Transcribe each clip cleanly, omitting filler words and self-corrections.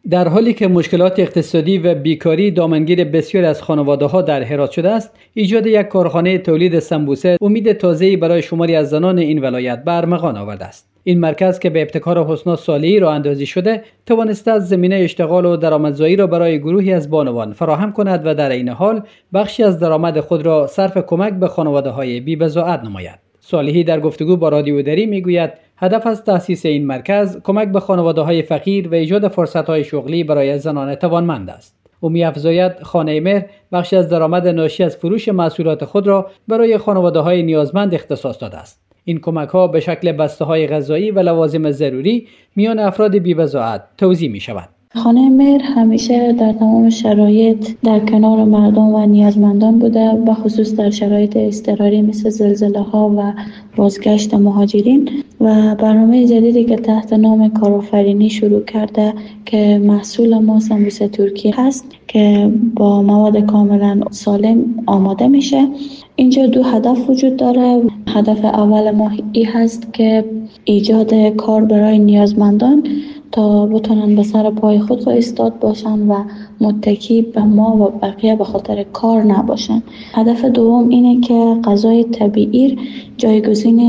در حالی که مشکلات اقتصادی و بیکاری دامنگیر بسیاری از خانواده‌ها در هرات شده است، ایجاد یک کارخانه تولید سمبوسه امید تازه‌ای برای شماری از زنان این ولایت به ارمغان آورده است. این مرکز که به ابتکار حسنا صالحی راه اندازی شده، توانسته است زمینه اشتغال و درآمدزایی را برای گروهی از بانوان فراهم کند و در این حال بخشی از درآمد خود را صرف کمک به خانواده‌های بی‌بضاعت نماید. صالحی در گفتگو با رادیو دری میگوید هدف از تأسیس این مرکز کمک به خانواده‌های فقیر و ایجاد فرصت‌های شغلی برای زنان توانمند است. او می‌افزاید خانه مهر بخشی از درآمد ناشی از فروش محصولات خود را برای خانواده‌های نیازمند اختصاص داده است. این کمک‌ها به شکل بسته‌های غذایی و لوازم ضروری میان افراد بی‌بضاعت توزیع می‌شود. خانه مهر همیشه در تمام شرایط در کنار مردم و نیازمندان بوده، به خصوص در شرایط اضطراری مثل زلزله‌ها و بازگشت مهاجرین، و برنامه جدیدی که تحت نام کارآفرینی شروع کرده که محصول ما سمبوسه ترکی هست که با مواد کاملا سالم آماده میشه. اینجا دو هدف وجود داره. هدف اول ما این هست که ایجاد کار برای نیازمندان تا بتونن به سر پای خود ایستاد باشن و متکی به ما و بقیه به خاطر کار نباشن. هدف دوم اینه که غذای طبیعی جایگزین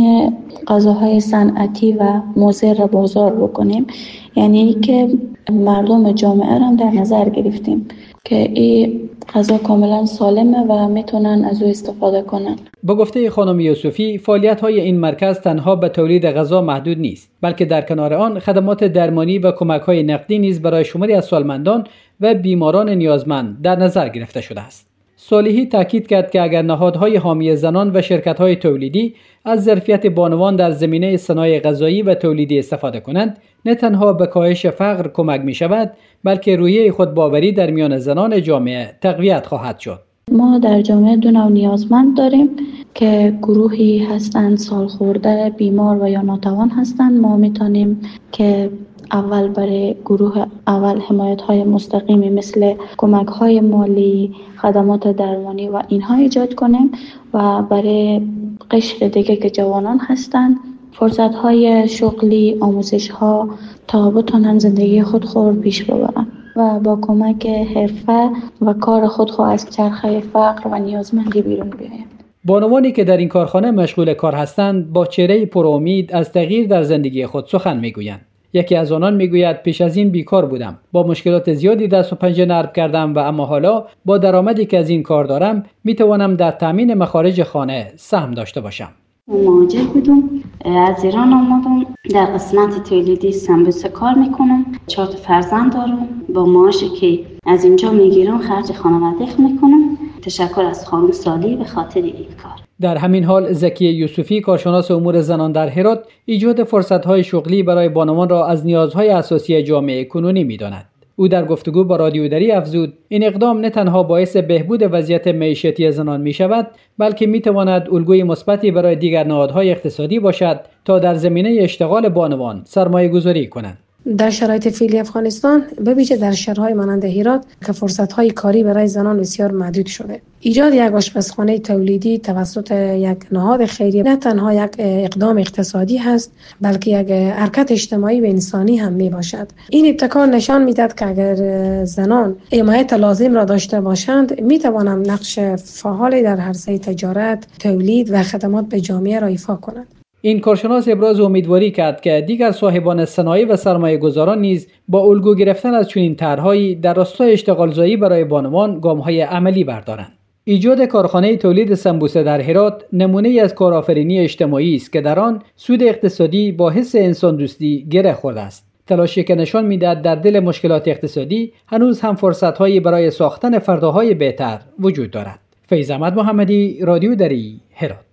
غذاهای صنعتی و مضر بازار بکنیم، یعنی که مردم جامعه را در نظر گرفتیم که این غذا کاملا سالمه و میتونن از او استفاده کنن. با گفته خانم یوسفی، فعالیت‌های این مرکز تنها به تولید غذا محدود نیست، بلکه در کنار آن خدمات درمانی و کمک‌های نقدی نیز برای شماری از سالمندان و بیماران نیازمند در نظر گرفته شده است. صالحی تاکید کرد که اگر نهادهای حامی زنان و شرکت‌های تولیدی از ظرفیت بانوان در زمینه صنایع غذایی و تولیدی استفاده کنند، نه تنها به کاهش فقر کمک می‌شود، بلکه روحیه خودباوری در میان زنان جامعه تقویت خواهد شد. ما در جامعه دو نوع نیازمند داریم که گروهی هستند سالخورده، بیمار و یا ناتوان هستند. ما میتونیم که اول برای گروه اول حمایت‌های مستقیمی مثل کمک‌های مالی، خدمات درمانی و اینها ایجاد کنیم و برای قشر دیگه که جوانان هستند فرصت‌های شغلی، آموزش‌ها تا بتونن زندگی خود پیش ببرن و با کمک حرفه و کار خود از چرخه فقر و نیازمندی بیرون بیاین. بانوانی که در این کارخانه مشغول کار هستند با چهره پر امید از تغییر در زندگی خود سخن میگویند. یکی از آنان میگوید پیش از این بیکار بودم، با مشکلات زیادی دست و پنجه نرم کردم و اما حالا با درآمدی که از این کار دارم میتوانم در تامین مخارج خانه سهم داشته باشم. مهاجر بودم، از ایران آمدم، در قسمت تولیدی سمبوسه کار میکنم. 4 فرزند دارم، با معاشی که از اینجا میگیرم خرج خانواده میکنم. تشکر از خانم صالحی به خاطر این کار. در همین حال زکیه یوسفی، کارشناس امور زنان در هرات، ایجاد فرصت‌های شغلی برای بانوان را از نیازهای اساسی جامعه کنونی می‌داند. او در گفتگو با رادیو دری افزود این اقدام نه تنها باعث بهبود وضعیت معیشتی زنان می‌شود، بلکه می‌تواند الگوی مثبتی برای دیگر نهادهای اقتصادی باشد تا در زمینه اشتغال بانوان سرمایه‌گذاری کنند. در شرایط فعلی افغانستان به ویژه در شهرهای مانند هرات که فرصت‌های کاری برای زنان بسیار محدود شده، ایجاد یک آشپزخانه تولیدی توسط یک نهاد خیریه نه تنها یک اقدام اقتصادی هست، بلکه یک حرکت اجتماعی و انسانی هم می باشد. این ابتکار نشان می‌دهد که اگر زنان حمایت لازم را داشته باشند، می توانند نقش فعال در عرصه تجارت، تولید و خدمات به جامعه را ایفا کنند. این کارشناس ابراز امیدواری کرد که دیگر صاحبان صنایع و سرمایه‌گذاران نیز با الگو گرفتن از چنین طرح‌هایی در راستای اشتغالزایی برای بانوان گام‌های عملی بردارند. ایجاد کارخانه تولید سمبوسه در هرات نمونه‌ای از کارآفرینی اجتماعی است که در آن سود اقتصادی با حس انسان دوستی گره خورده است. تلاشی که نشان می‌دهد در دل مشکلات اقتصادی هنوز هم فرصت‌هایی برای ساختن فرداهای بهتر وجود دارد. فیض احمد محمدی، رادیو دری، هرات.